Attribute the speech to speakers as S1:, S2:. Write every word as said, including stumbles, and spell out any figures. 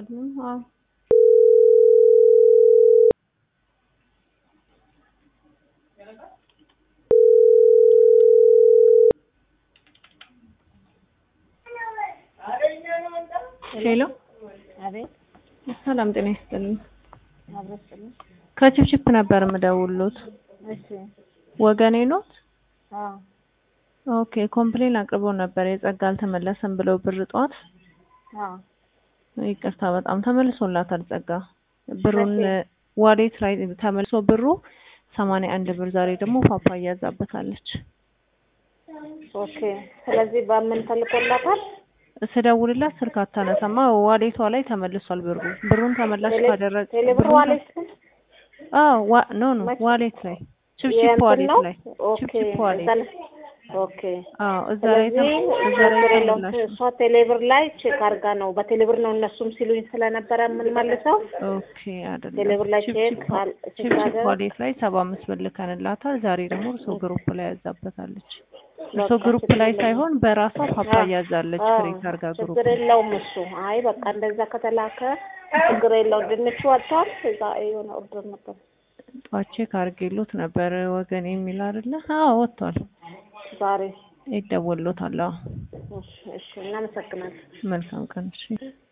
S1: አልተላከልንም። አዎ ሄሎ
S2: አቤት
S1: ሰላም ጤና ይስጥልኝ።
S2: አብረስልኝ
S1: ከችፕችፕ ነበር የምደውልሎት።
S2: እሺ
S1: ወገኔ ኖት?
S2: አዎ
S1: ኦኬ ኮምፕሌን አቅርቦ ነበር የጸጋ አልተመለሰም ብለው ብር ጧት።
S2: አዎ
S1: ይቅርታ በጣም ተመልሶላታል ጸጋ። ብሩን ዋሌት ላይ ተመልሶ ብሩ ሰማንያ አንድ ብር ዛሬ ደግሞ ፓፓያ ያዛበታለች።
S2: ኦኬ ስለዚህ በምን ተልቆላታል?
S1: ስደውልላት ስልክ አታነሳማ። ዋሌቷ ላይ ተመልሷል ብሩ። ብሩን ተመላሽ ካደረገ
S2: ቴሌብር ዋሌት
S1: አዎ ዋ ኖ ኖ ዋሌት ላይ ችፕችፕ ዋሌት ላይ ችፕችፕ ዋሌት
S2: ኦኬ
S1: አዎ እዛ ላይ እዛ ላይ ተመላሽ
S2: እሷ ቴሌብር ላይ ቼክ አርጋ ነው በቴሌብር ነው እነሱም ሲሉኝ ስለነበረ ምን መልሰው
S1: ኦኬ አይደለም
S2: ቴሌብር ላይ ቼክ
S1: ችፕችፕ ዋሌት ላይ ሰባ አምስት ብር ልከንላታል። ዛሬ ደግሞ እርሶ ግሩፕ ላይ ያዛበታለች። እርሶ ግሩፕ ላይ ሳይሆን በራሷ ፓፓያ ያዛለች። ክሬት አርጋ ግሩፕ
S2: ችግር የለውም እሱ። አይ በቃ እንደዛ ከተላከ ችግር የለውም። ድንቹ ወጥቷል። እዛ የሆነ ኦርደር ነበር
S1: ጧቼ ካርጌሎት ነበር ወገን የሚል አይደለ? አዎ ወጥቷል።
S2: ዛሬ
S1: ይደወልሎታል።
S2: እሺ እሺ እናመሰግናለን።
S1: መልካም ቀን። እሺ